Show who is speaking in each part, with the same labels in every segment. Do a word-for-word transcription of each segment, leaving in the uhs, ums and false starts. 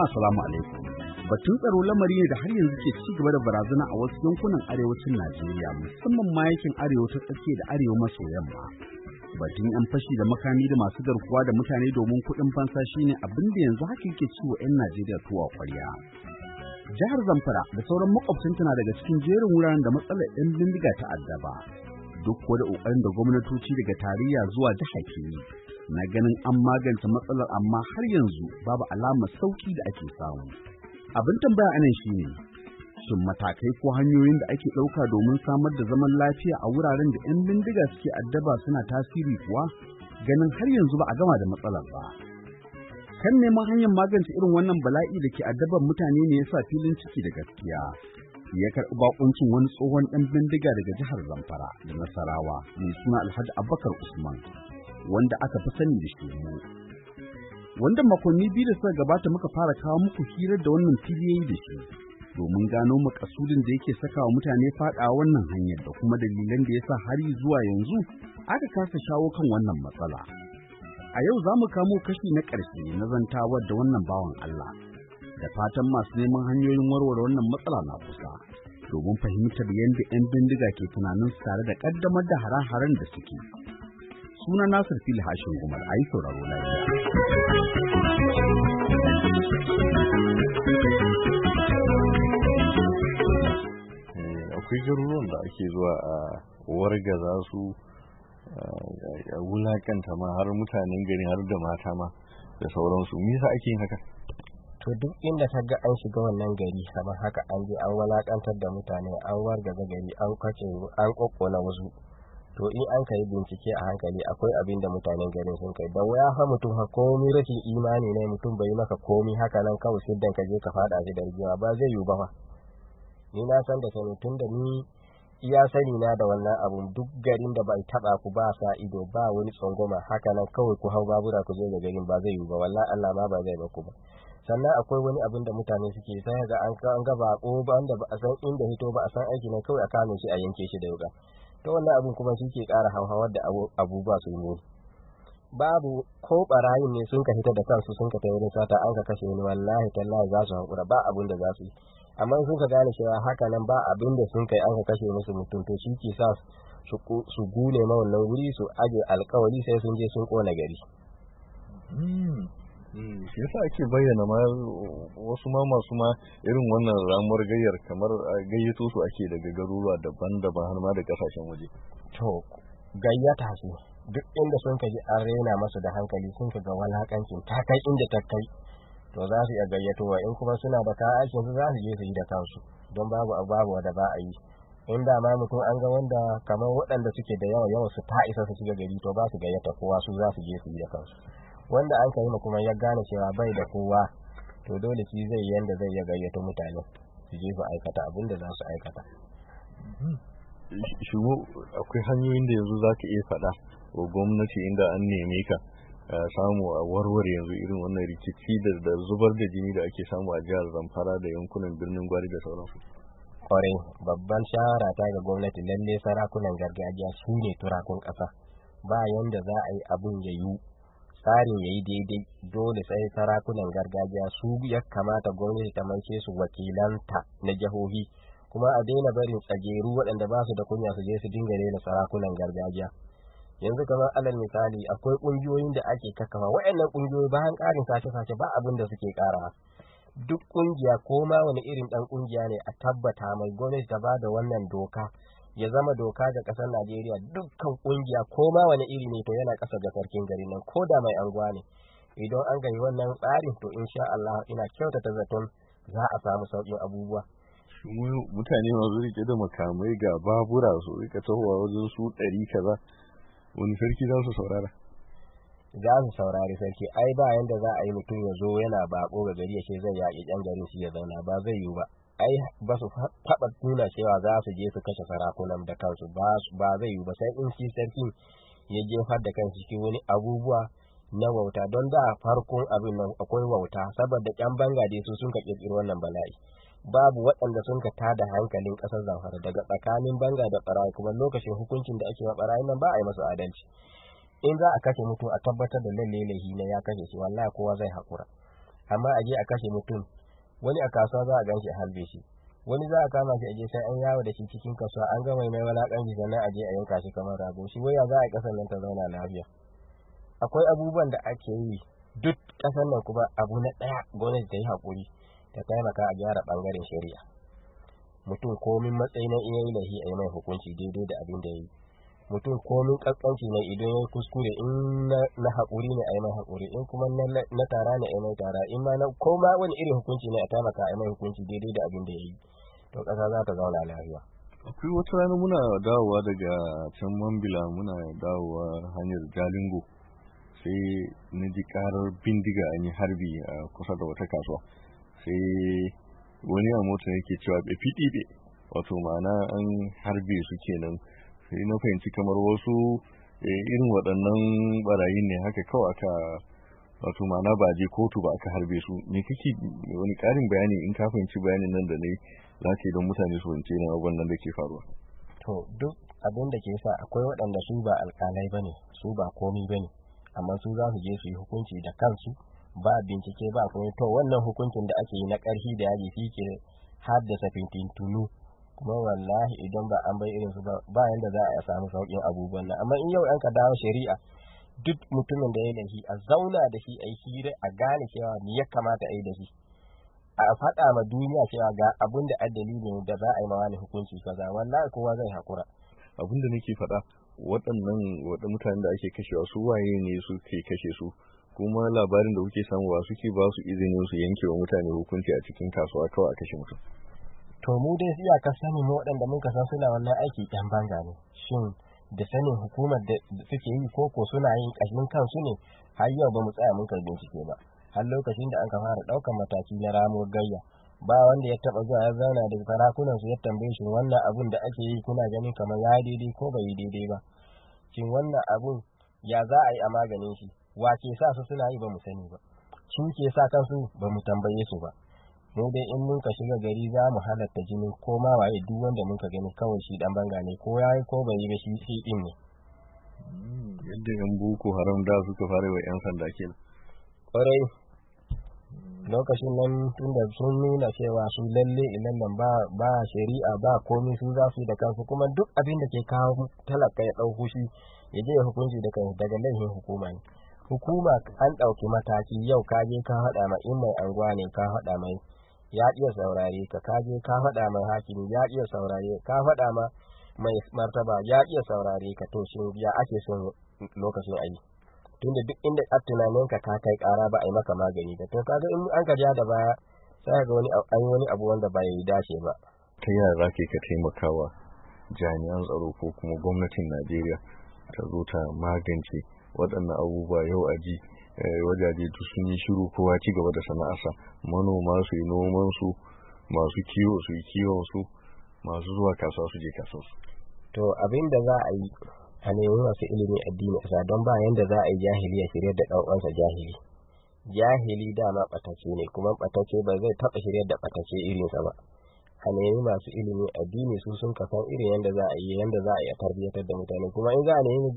Speaker 1: Jama'a salamu alaikum. Batun tsaro lamari ne da har yanzu ke ci gaba da barazana a wasu yankunan arewacin Najeriya, musamman ma yankin arewa ta tsakiya da arewa maso yamma. Batun yan fashi da makami da masu garkuwa da mutane domin kuɗin fansa shine abin da yanzu haka yake ciwo 'yan Najeriya tuwa ƙwarya. Jihar Zamfara da sauran makwabtanta na daga cikin jerin wuraren da matsalar 'yan bindiga ta addaba. Duk kuwa da ƙoƙarin da gwamnatoci daga tarayya zuwa jiha ke yi na ganin an magance matsalar, amma har yanzu babu alamar sauki da ake samu. Abin tambaya anan shine, shin matakai ko hanyoyin da ake ɗauka domin samar da zaman lafiya a wuraren da 'yan bindiga suke addaba suna tasiri kuwa, ganin har yanzu ba a gama da matsalar ba. Kan neman hanyar magance irin wannan bala'i da ke addaban mutane ne yasa filin ciki da gaskiya ya karɓi bakuncin wani tsohon ɗan bindiga daga jihar Zamfara da Nasarawa mai suna Alhaji Abubakar Usman, wanda aka fi sani da Shemu. Wanda makonni biyu da suka gabata muka fara kawo muku hirar da wannan fili yayi da shi domin gano makasudin da yake saka wa mutane faɗa wannan hanyar da kuma dalilan da yasa har zuwa yanzu aka kasa shawo kan wannan matsala. A yau za mu kamo kashi na ƙarshe na zantawar da wannan bawan Allah, da fatan masu neman hanyoyin warware wannan matsala na kusa, domin fahimtar yadda 'yan bindiga ke tunanin su tare da ƙaddamar da hare-haren da suke. Suna Nasir Fili Hashin Gumar, a yi sauraro lafiya.
Speaker 2: Akwai garuruwan da ake zuwa a wargaza su, a wulakanta ma har mutanen gari har da mata ma da sauransu. Me yasa ake yin haka?
Speaker 3: To duk inda ka ga an shiga wannan gari kamar haka, an je an walakantar da mutane, an wargaza gari, an kace an kokkona wasu, to in an kai bincike a hankali akwai abin da mutanen garin sun kai. Da waya fa mutum ha komai rashin imani ne, mutum bai maka komai haka nan kawai siddan ka je ka fada shi da rigiya, ba zai yiwu ba fa. Ni na san da kai tun da ni iya sani na da wannan abun, duk garin da bai taba ku ba sa ido ba wani tsangoma haka nan kawai ku hau babura ku je ga garin, ba zai yiwu ba wallahi, Allah ma ba zai baku ba. Sannan akwai wani abin da mutane suke sai ga an an ga bako ba wanda ba a san inda hito ba a san aiki ne, kawai a kame shi a yanke shi da yuka. To wannan abin kuma shi ke ƙara hauhawar da abubuwa su yi. Babu ko barayin ne sun ka hita da kansu sun ka tayi sata an ka kashe ni, wallahi tallahi za su haƙura, ba abin da za su yi. Amma sun ka gane cewa haka nan ba abin da sun kai an ka kashe musu mutum, to shi ke sa su gune ma wannan wuri, su aje alkawari sai sun je sun kona gari.
Speaker 2: Shi yasa ake bayyana ma wasu ma masu ma irin wannan ramuwar gayyar kamar gayyato su ake daga garuruwa daban-daban har ma da kasashen waje.
Speaker 3: To gayyata su duk inda sun kaji an rena masu da hankali, sun ka ga walakancin ta kai inda ta kai, to za su iya gayyatowa. In kuma suna da kayan aikin su za su je su yi da kansu, don babu babu da ba a yi. In da ma mutum an ga wanda kamar waɗanda suke da yawa yawa su ta isa su shiga gari, to ba su gayyata kowa, su za su je su yi da kansu. Wanda an kai ma kuma ya gane cewa bai da kowa, to dole shi zai yanda zai ya gayyato mutane su je su aikata abin da za su aikata.
Speaker 2: Shigo akwai hanyoyin da yanzu za ka iya faɗa wa gwamnati inda an neme ka samu a warware yanzu irin wannan rikici da zubar da jini da ake samu a jihar Zamfara da yankunan birnin Gwari da sauransu?
Speaker 3: Kwarai, babban shawara ta ga gwamnati, lalle sarakunan gargajiya su ne turakun ƙasa. Ba yanda za a yi abun ya yiwu tsarin ya yi daidai, dole sai sarakunan gargajiya su ya kamata gwamnati ta maishe su wakilanta na jihohi, kuma a daina barin tsageru waɗanda ba su da kunya su je su dinga rena sarakunan gargajiya. Yanzu kamar alal misali akwai ƙungiyoyin da ake kakkafa, waɗannan ƙungiyoyi bayan ƙarin sace-sace ba abin da suke ƙara. Duk ƙungiya ko ma wani irin ɗan ƙungiya ne, a tabbata mai gwamnati ta ba da wannan doka ya zama doka ga ƙasar Najeriya. Dukkan ƙungiya ko ma wani iri ne to yana ƙasa ga sarkin gari nan, ko da mai anguwa ne. Idan an gani wannan tsarin, to insha Allah ina kyautata zaton za a samu sauƙin abubuwa.
Speaker 2: Mutane masu rike da makamai ga babura su rika tahowa wajen su ɗari kaza, wani sarki za su saurara?
Speaker 3: Za su saurari sarki. Ai ba yanda za a yi mutum ya zo yana bako ga gari ya ce zai yaƙi ƴan garin shi ya zauna, ba zai yiwu ba. Ai ba su taɓa nuna cewa za su je su kashe sarakunan da kansu, ba zai yiwu ba, sai in shi sarkin ya jefar da kansu cikin wani abubuwa na wauta. Don da farkon abin nan akwai wauta, saboda ƴan banga dai su sun ka ƙirƙiri wannan bala'i. Babu waɗanda sun ka tada hankalin ƙasar Zamfara daga tsakanin banga da ɓarayi, kuma lokacin hukuncin da ake wa ɓarayi nan ba a yi masu adalci. In za a kashe mutum a tabbatar da lalle laifi ne ya kashe shi, wallahi kowa zai haƙura. amma a je a kashe mutum, wani a kasuwa za a gan shi a halbe shi, wani za a kama shi a je sai an yawo da shi cikin kasuwa an gama mai walakanci sannan a je a yanka shi kamar rago. Shi waya za a yi ƙasar nan ta zauna lafiya? Akwai abubuwan da ake yi duk ƙasar nan, kuma abu na ɗaya gwamnati ta yi haƙuri ta taimaka a gyara ɓangaren shari'a. Mutum komin matsayi na iya yi lahi a yi mai hukunci daidai da abin da ya yi. Mutum komin ƙasƙanci ne idan ya yi kuskure, in na haƙuri ne a yi mai haƙuri, in kuma na tara ne a yi mai tara, in ma na ko ma wani irin hukunci ne a taimaka a yi mai hukunci daidai da abin da ya yi, to ƙasa za ta zauna lafiya.
Speaker 2: Akwai wata rana muna dawowa daga can Mambila muna dawowa hanyar Jalingo, sai na ji karar bindiga an yi harbi a kusa da wata kasuwa, sai wani a mota yake cewa bai fi ɗiɗe, wato ma'ana an harbe su kenan. Sai na fahimci kamar wasu irin waɗannan barayin ne haka kawai aka, wato ma'ana ba je kotu ba aka harbe su. Me kake wani ƙarin bayani in ka fahimci bayanin nan da ne za ka yi don mutane su fahimci irin abubuwan nan da ke faruwa?
Speaker 3: To duk abin da ke sa akwai waɗanda su ba alƙalai bane, su ba komi bane, amma su za su je su yi hukunci da kansu, ba bincike ba kuma. To wannan hukuncin da ake yi na ƙarfi da yaji shi ke haddasa fitintunu, kuma wallahi idan ba an bai irin su ba ba yanda za a samu sauƙin abubuwan nan. Amma in yau an ka dawo shari'a, duk mutumin da ya laifi a zauna da shi a yi hira a gane cewa me ya kamata a yi da shi, a faɗa ma duniya cewa ga abin da addalilin da za a yi ma wani hukunci kaza, wallahi kowa zai hakura.
Speaker 2: Abin da nake faɗa, waɗannan waɗannan mutanen da ake kashewa su waye ne suke kashe su, kuma labarin da kuke samu ba suke ba su izinin su yanke wa mutane hukunci a cikin kasuwa kawai a kashe mutum?
Speaker 3: To mu dai iyakar sanin mu waɗanda mun san suna wannan aiki ɗan banga ne, shin da sanin hukumar da suke yi ko ko suna yin ƙashin kansu ne? Har yau ba mu tsaya mun kai bincike ba, har lokacin da an ka fara ɗaukar mataki na ramuwar gayya ba wanda ya taɓa zuwa ya zauna da sarakunan su ya tambaye shi wannan abun da ake yi kuna ganin kamar ya daidai ko bai yi daidai ba, shin wannan abun ya za a yi a maganin shi, wa ke sa su suna yi ba mu sani ba, su ke sa kansu ba mu tambaye su ba. Mu dai in mun ka shiga gari za mu halatta jini ko ma waye duk wanda mun ka gani kawai shi dan banga ne, ko yayi ko bai yi ba shi shi din ne.
Speaker 2: Yadda yan boko haram da suka fara wa yan sanda kenan.
Speaker 3: Kwarai lokacin nan tunda sun nuna cewa su lalle ilallan ba ba shari'a ba komai su za su yi da kansu, kuma duk abin da ke kawo talaka ya ɗau fushi ya je hukunci da kai daga laifin hukuma ne. Hukuma an ɗauki mataki, yau ka je ka haɗa ma in mai anguwa ne ka haɗa mai ya iya saurare ka, ka je ka faɗa mai hakimi ya iya saurare ka, faɗa ma mai martaba ya iya saurare ka, to shin ya ake son lokacin ayi? Tunda duk inda a tunanin ka ka kai ƙara ba a yi maka magani ba, to kaga in an ka ja da baya sai ga wani an wani abu wanda ba ya dace ba.
Speaker 2: Ta yaya za ka taimakawa jami'an tsaro ko kuma gwamnatin Najeriya ta zo ta magance waɗannan abubuwa? Yau a ji wajaje duk sun yi shiru, kowa ci gaba da sana'arsa, manoma su yi noman su, masu kiwo su yi kiwon su, masu zuwa kasuwa su je kasuwa su.
Speaker 3: To abin da za a yi a nemi masu ilimin addini ƙasa, don ba yanda za a yi jahili ya shirya da ɗan uwansa jahili. Jahili dama ɓatacce ne, kuma ɓatacce ba zai taɓa shirya da ɓatacce irinsa ba. A nemi masu ilimin addini su sun kasan irin yanda za a yi yanda za a yi a tarbiyyatar da mutane, kuma in za a nemi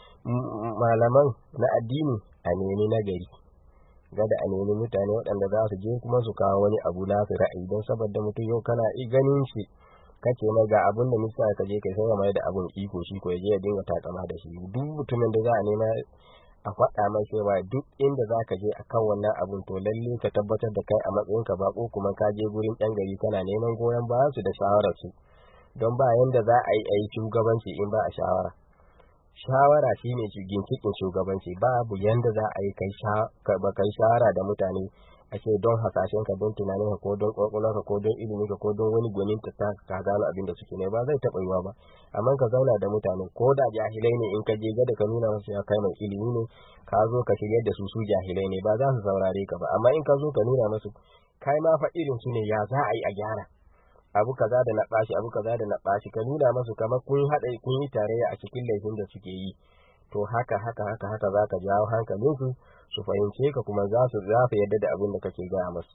Speaker 3: malaman na addini a nemi nagari, gada a nemi mutane waɗanda za su je kuma su kawo wani abu na su ra'ayi, don saboda mutum yau kana ganin shi kace mai ga abun da nisa ka je kai sai mai da abun iko shi ko ya je ya dinga takama da shi. Duk mutumin da za a nema a faɗa mai cewa duk inda za ka je akan wannan abun to lalle ka tabbatar da kai a matsayin ka bako kuma ka je gurin ɗan gari kana neman goyon bayan su da shawarar su, don ba yanda za a yi a yi shugabanci in ba a shawara. Shawara shi ne ginshiƙin shugabanci, babu yanda za a yi kai shawara da mutane a ce don hasashen ka, don tunanin ka, ko don ƙwaƙwalwar ka, ko don ilimin ka, ko don wani gwanin ta ka gano abin da suke ne, ba zai taɓa yiwa ba. Amma ka zauna da mutane ko da jahilai ne, in ka je gada ka nuna masu ya kai mai ilimi ne, ka zo ka shiryar da su su jahilai ne, ba za su saurare ka ba. Amma in ka zo ka nuna masu kai ma fa irin su ne, ya za a yi a gyara abu kaza da na ɓashi abu kaza da na ɓashi, ka nuna masu kamar kun haɗa kun yi tarayya a cikin laifin da suke yi, to haka haka haka haka za ka jawo hankalinsu su fahimce ka, kuma za su za su yadda da abin da kake gaya masu.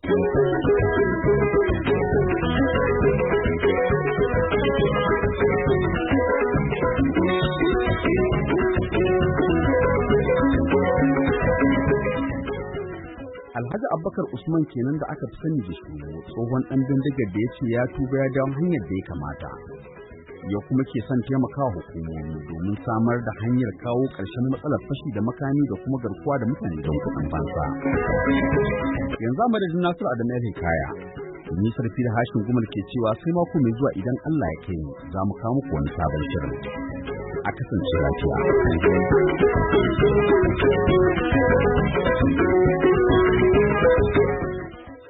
Speaker 1: Alhaji Abubakar Usman kenan da aka fi sani da shi tsohon ɗan bindigar da ya ce ya tuba ya dawo hanyar da ya kamata. Ya kuma ke son taimakawa hukumomi domin samar da hanyar kawo ƙarshen matsalar fashi da makami da kuma garkuwa da mutane don kuɗin fansa. Yanzu a madadin Nasiru Adamu El Hikaya, ni sarfi da hashin gumal ke cewa sai mako mai zuwa idan Allah ya kai mu za mu kawo muku wani sabon shirin. A kasance lafiya.